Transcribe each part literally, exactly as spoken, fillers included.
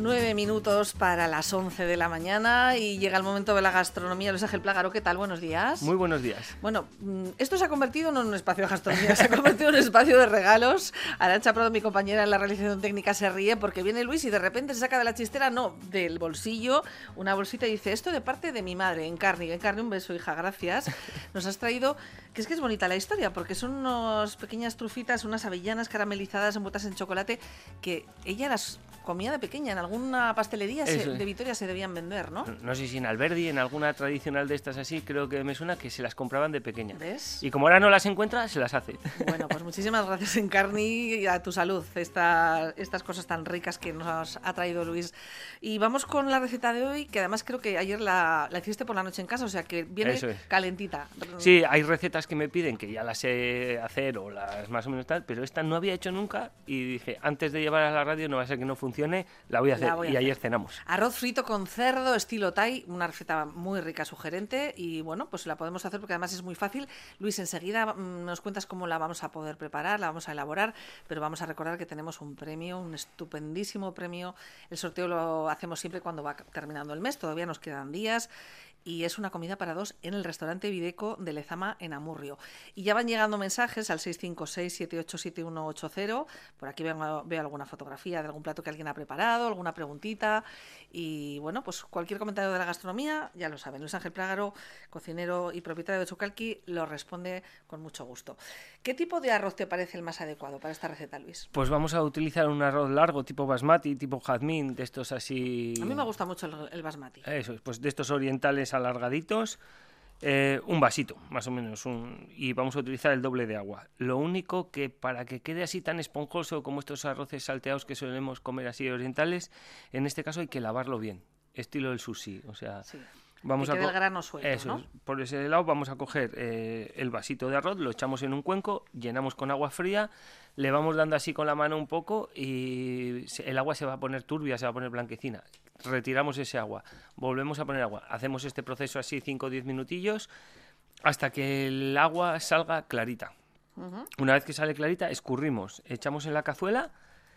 Nueve minutos para las once de la mañana y llega el momento de la gastronomía. Luis Ángel Plágaro, ¿qué tal? Buenos días. Muy buenos días. Bueno, esto se ha convertido no en un espacio de gastronomía, se ha convertido en un espacio de regalos. Arantxa Prado, mi compañera en la realización técnica, se ríe porque viene Luis y de repente se saca de la chistera, no, del bolsillo, una bolsita y dice, esto de parte de mi madre, Encarni. Encarni, un beso, hija, gracias. Nos has traído, que es que es bonita la historia, porque son unas pequeñas trufitas, unas avellanas caramelizadas envueltas en chocolate, que ella las comía de pequeña, en alguna pastelería se, de Vitoria se debían vender, ¿no? No sé si en Alberdi, en alguna tradicional de estas así, creo que me suena que se las compraban de pequeña. ¿Ves? Y como ahora no las encuentra, se las hace. Bueno, pues muchísimas gracias, Encarni, y a tu salud, esta, estas cosas tan ricas que nos ha traído Luis. Y vamos con la receta de hoy, que además creo que ayer la, la hiciste por la noche en casa, o sea que viene Eso es. Calentita. Sí, hay recetas que me piden que ya las sé hacer o las más o menos tal, pero esta no había hecho nunca y dije, antes de llevar a la radio no va a ser que no funcione, la voy a hacer. Voy a y hacer. Ayer cenamos. Arroz frito con cerdo estilo Thai, una receta muy rica, sugerente, y bueno, pues la podemos hacer porque además es muy fácil. Luis, enseguida mmm, nos cuentas cómo la vamos a poder preparar, la vamos a elaborar, pero vamos a recordar que tenemos un premio, un estupendísimo premio. El sorteo lo hacemos siempre cuando va terminando el mes, todavía nos quedan días. Y es una comida para dos en el restaurante Videco de Lezama en Amurrio. Y ya van llegando mensajes al seis cinco seis, siete ocho siete uno ocho cero. Por aquí veo, veo alguna fotografía de algún plato que alguien ha preparado, alguna preguntita. Y bueno, pues cualquier comentario de la gastronomía, ya lo saben. Luis Ángel Plágaro, cocinero y propietario de Chucalqui, lo responde con mucho gusto. ¿Qué tipo de arroz te parece el más adecuado para esta receta, Luis? Pues vamos a utilizar un arroz largo, tipo basmati, tipo jazmín, de estos así... A mí me gusta mucho el, el basmati. Eso, pues de estos orientales alargaditos, eh, un vasito más o menos, un, y vamos a utilizar el doble de agua. Lo único que para que quede así tan esponjoso como estos arroces salteados que solemos comer así orientales, en este caso hay que lavarlo bien, estilo del sushi, o sea... Sí. Vamos que a quede el grano suelto, eso, ¿no? Por ese lado vamos a coger eh, el vasito de arroz, lo echamos en un cuenco, llenamos con agua fría, le vamos dando así con la mano un poco y el agua se va a poner turbia, se va a poner blanquecina. Retiramos ese agua, volvemos a poner agua, hacemos este proceso así cinco o diez minutillos hasta que el agua salga clarita. Uh-huh. Una vez que sale clarita, escurrimos, echamos en la cazuela,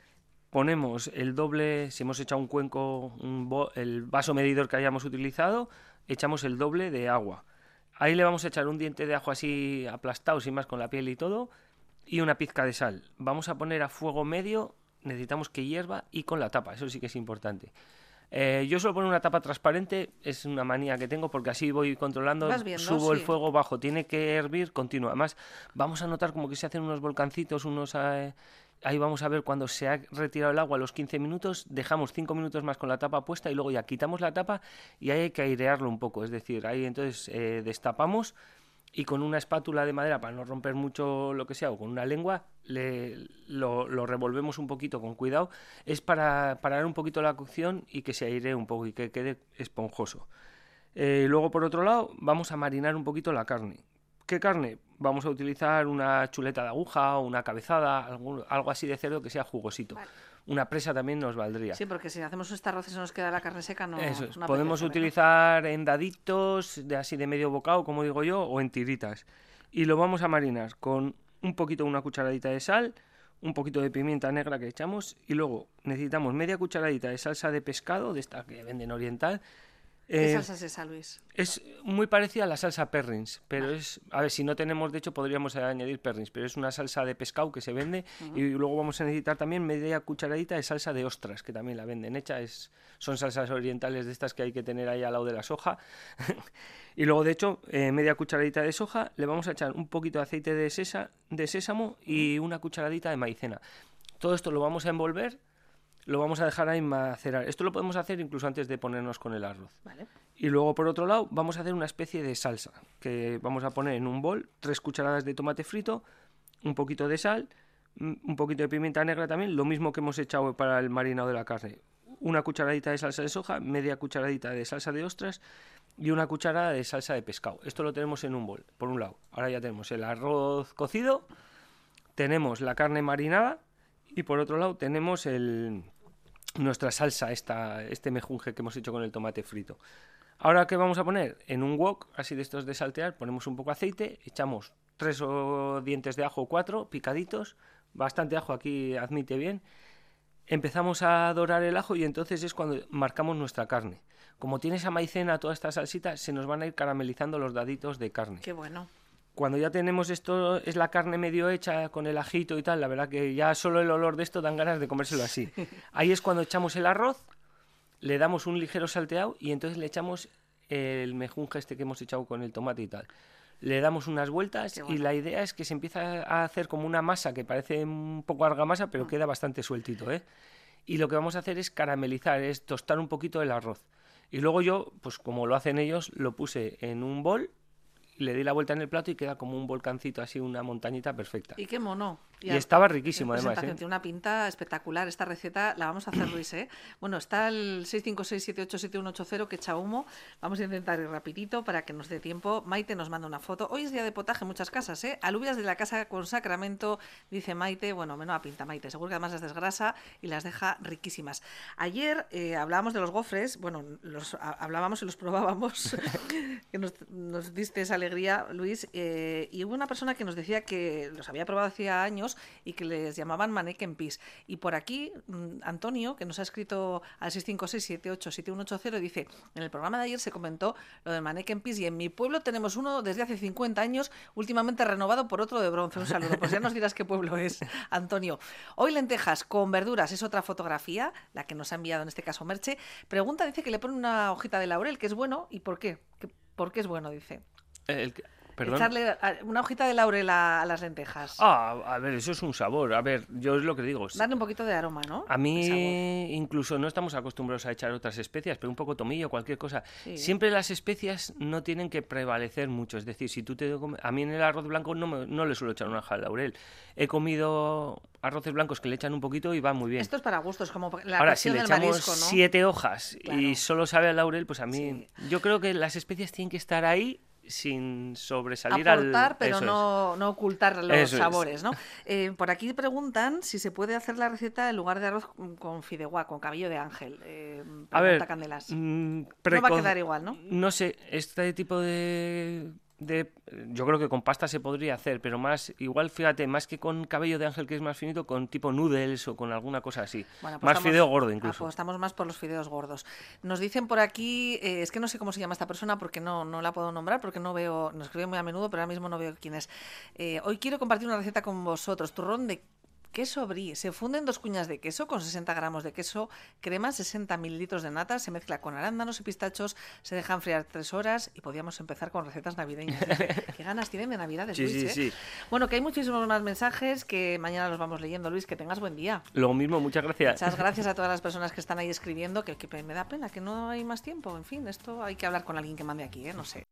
ponemos el doble, si hemos echado un cuenco, un bo, el vaso medidor que hayamos utilizado, echamos el doble de agua. Ahí le vamos a echar un diente de ajo así aplastado, sin más, con la piel y todo, y una pizca de sal. Vamos a poner a fuego medio, necesitamos que hierva, y con la tapa, eso sí que es importante. Eh, yo suelo poner una tapa transparente, es una manía que tengo porque así voy controlando, viendo, subo sí. el fuego bajo, tiene que hervir continuo. Además, vamos a notar como que se hacen unos volcancitos, unos... Eh, ahí vamos a ver cuando se ha retirado el agua a los quince minutos, dejamos cinco minutos más con la tapa puesta y luego ya quitamos la tapa y ahí hay que airearlo un poco, es decir, ahí entonces eh, destapamos y con una espátula de madera para no romper mucho lo que sea o con una lengua le, lo, lo revolvemos un poquito con cuidado, es para parar un poquito la cocción y que se airee un poco y que quede esponjoso. Eh, luego por otro lado vamos a marinar un poquito la carne. ¿Qué carne? Vamos a utilizar una chuleta de aguja o una cabezada, algo, algo así de cerdo que sea jugosito. Vale. Una presa también nos valdría. Sí, porque si hacemos este arroz y se nos queda la carne seca, no... Eso es. no Podemos apetece, utilizar ¿no? en daditos, de así de medio bocado, como digo yo, o en tiritas. Y lo vamos a marinar con un poquito, una cucharadita de sal, un poquito de pimienta negra que echamos, y luego necesitamos media cucharadita de salsa de pescado, de esta que venden oriental. ¿Qué Eh, salsa es esa, Luis? Es muy parecida a la salsa Perrins, pero vale. es, a ver, si no tenemos, de hecho podríamos añadir Perrins, pero es una salsa de pescado que se vende uh-huh. y luego vamos a necesitar también media cucharadita de salsa de ostras, que también la venden hecha, es, son salsas orientales de estas que hay que tener ahí al lado de la soja. Y luego, de hecho, eh, media cucharadita de soja, le vamos a echar un poquito de aceite de, sesa, de sésamo y una cucharadita de maicena. Todo esto lo vamos a envolver. Lo vamos a dejar ahí macerar. Esto lo podemos hacer incluso antes de ponernos con el arroz. Vale. Y luego, por otro lado, vamos a hacer una especie de salsa, que vamos a poner en un bol tres cucharadas de tomate frito, un poquito de sal, un poquito de pimienta negra también, lo mismo que hemos echado para el marinado de la carne. Una cucharadita de salsa de soja, media cucharadita de salsa de ostras y una cucharada de salsa de pescado. Esto lo tenemos en un bol, por un lado. Ahora ya tenemos el arroz cocido, tenemos la carne marinada y por otro lado tenemos el... nuestra salsa, esta, este mejunje que hemos hecho con el tomate frito. Ahora, ¿qué vamos a poner? En un wok, así de estos de saltear, ponemos un poco de aceite, echamos tres o dientes de ajo o cuatro, picaditos, bastante ajo aquí admite bien, empezamos a dorar el ajo y entonces es cuando marcamos nuestra carne. Como tiene esa maicena, toda esta salsita, se nos van a ir caramelizando los daditos de carne. Qué bueno. Cuando ya tenemos esto, es la carne medio hecha con el ajito y tal, la verdad que ya solo el olor de esto dan ganas de comérselo así. Ahí es cuando echamos el arroz, le damos un ligero salteado y entonces le echamos el mejunje este que hemos echado con el tomate y tal. Le damos unas vueltas bueno. y la idea es que se empieza a hacer como una masa que parece un poco argamasa, pero Mm. queda bastante sueltito, ¿eh? Y lo que vamos a hacer es caramelizar, es tostar un poquito el arroz. Y luego yo, pues como lo hacen ellos, lo puse en un bol, le di la vuelta en el plato y queda como un volcancito así, una montañita perfecta. Y qué mono. Y a- estaba riquísimo, en además, presentación, ¿eh? tiene una pinta espectacular. Esta receta la vamos a hacer, Luis, ¿eh? Bueno, está el seis cinco seis, siete ocho siete uno ocho cero que echa humo. Vamos a intentar ir rapidito para que nos dé tiempo. Maite nos manda una foto. Hoy es día de potaje en muchas casas, ¿eh? Alubias de la casa con sacramento, dice Maite. Bueno, menuda pinta, Maite. Seguro que además las desgrasa y las deja riquísimas. Ayer eh, hablábamos de los gofres. Bueno, los a- hablábamos y los probábamos. que nos, nos diste esa alegría, Luis. eh, y hubo una persona que nos decía que los había probado hacía años y que les llamaban mannequin peas. Y por aquí, mm, Antonio, que nos ha escrito al seis cinco seis, siete ocho siete uno ocho cero, dice, en el programa de ayer se comentó lo del mannequin peas y en mi pueblo tenemos uno desde hace cincuenta años, últimamente renovado por otro de bronce. Un saludo. Pues ya nos dirás qué pueblo es, Antonio. Hoy lentejas con verduras es otra fotografía, la que nos ha enviado en este caso Merche. Pregunta, dice que le pone una hojita de laurel, que es bueno. ¿Y por qué? ¿Qué- ¿Por qué es bueno? Dice. El que- Perdón. Echarle a- una hojita de laurel a, a las lentejas. Ah, a ver, eso es un sabor. A ver, yo es lo que digo. Darle un poquito de aroma, ¿no? A De sabor. mí incluso no estamos acostumbrados a echar otras especias, pero un poco tomillo, cualquier cosa. Sí. Siempre las especias no tienen que prevalecer mucho. Es decir, si tú te comes... A mí en el arroz blanco no, me- no le suelo echar una hoja de laurel. He comido arroces blancos que le echan un poquito y va muy bien. Esto es para gustos, como la Ahora, si cuestión le del echamos marisco, ¿no? siete hojas Claro. y solo sabe a laurel, pues a mí... Sí. Yo creo que las especias tienen que estar ahí sin sobresalir al... Aportar, pero Eso es. no, no ocultar los Eso es. sabores, ¿no? Eh, por aquí preguntan si se puede hacer la receta en lugar de arroz con fideuá, con cabello de ángel. Eh, A ver, pregunta Candelas. mm, No va a preco- quedar igual, ¿no? No sé, este tipo de, de... Yo creo que con pasta se podría hacer, pero más, igual, fíjate, más que con cabello de ángel que es más finito, con tipo noodles o con alguna cosa así. Bueno, Más apostamos- fideo gordo incluso. Apostamos más por los fideos gordos. Nos dicen por aquí, eh, es que no sé cómo se llama esta persona porque no, no la puedo nombrar, porque no veo, nos escribe muy a menudo, pero ahora mismo no veo quién es. Eh, hoy quiero compartir una receta con vosotros. Turrón de queso brie. Se funden dos cuñas de queso con sesenta gramos de queso, crema, sesenta mililitros de nata, se mezcla con arándanos y pistachos, se deja enfriar tres horas y podíamos empezar con recetas navideñas. Qué ganas tienen de Navidades, Sí, Luis, sí, ¿eh? sí. Bueno, que hay muchísimos más mensajes que mañana los vamos leyendo, Luis. Que tengas buen día. Lo mismo, muchas gracias. Muchas gracias a todas las personas que están ahí escribiendo, que, que me da pena, que no hay más tiempo. En fin, esto hay que hablar con alguien que mande aquí, ¿eh? No sé.